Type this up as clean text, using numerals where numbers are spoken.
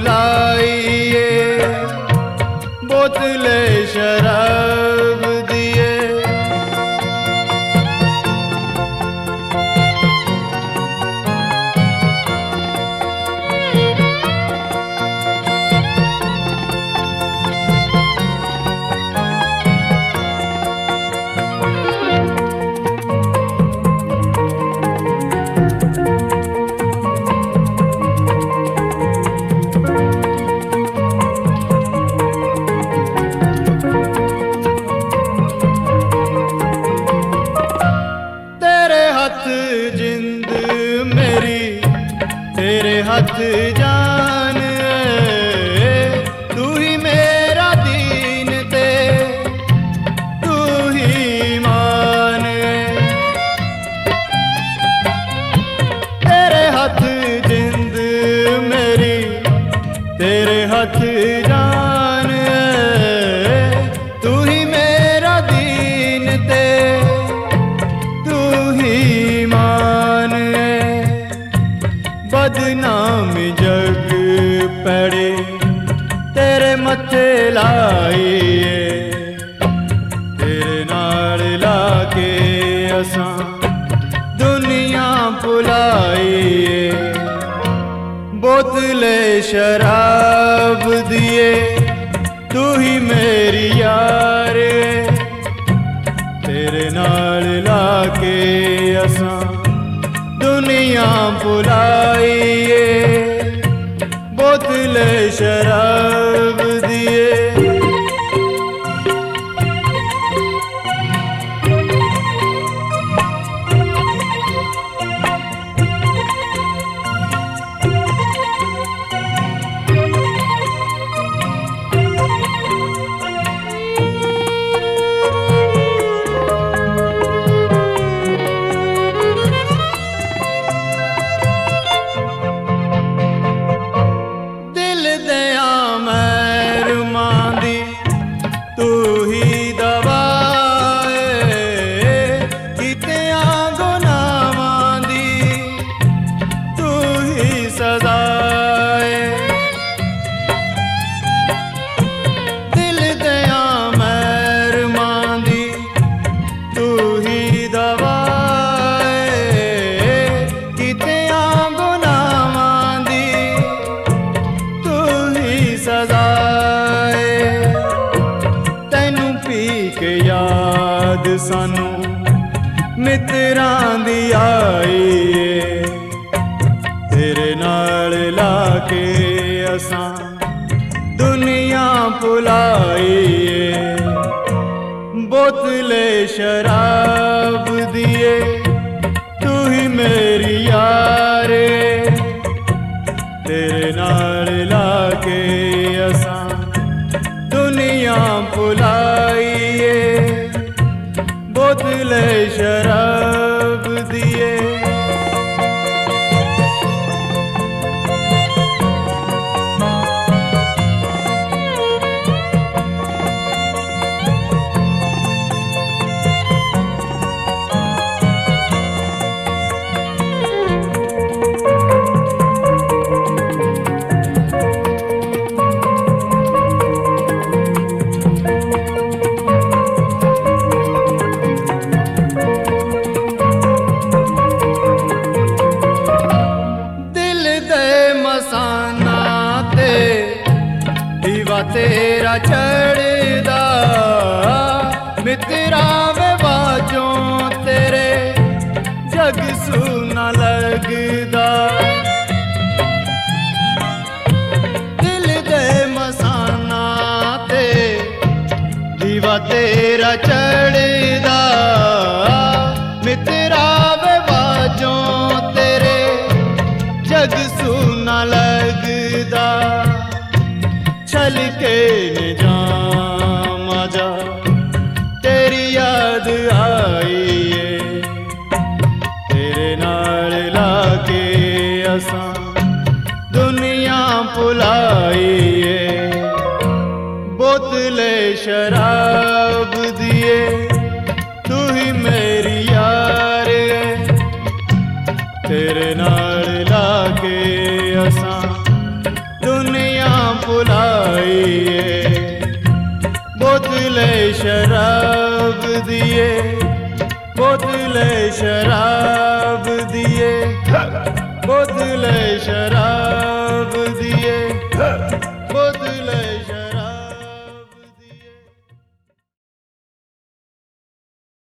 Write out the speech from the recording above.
भुलाइए, बोतले शराब दिए। जिंद मेरी तेरे हाथ जान, तू ही मेरा दीन ते तू ही मान। तेरे हाथ जिंद मेरी तेरे हाथ जान, तू ही मेरा दीन ते बदनाम जग पड़े तेरे मथे लाइए, तेरे नाल लाके असां दुनिया भुलाइए। बोतले शराब दिए तू ही मेरी यार, तेरे नाल लाके असां दुनिया भुलाइए। बोतले शराब दिए। तू ही दवाए कितिया गुनाहां दी, तू ही सजाए। दिल दिया मेहरबां दी तू ही दवाए कितिया गुनाहां दी, तू ही सजाए। के याद सानू मित्रां दी आई, तेरे नाल लाके असां दुनिया भुलाइए। बोतले शराब दिए तू ही मेरी यार, तेरे नाल लाके असां दुनिया भुलाइए। बोतले शराब दिए। तेरा चढ़दा मित्रा वे बाजों तेरे जग सूना लगदा। दिल दे मसाना ते दीवा तेरा चढ़दा, मित्रा वे बाजों तेरे जग सूना लगदा। चल के न जाम आजा तेरी याद आईए, तेरे नाल लाके असां दुनिया भुलाइए। बोतले शराब दिए तू ही मेरी यार, तेरे नाल लाके असां दुनिया बोतले शराब दिए, बोतले शराब दिए, बोतले शराब दिए।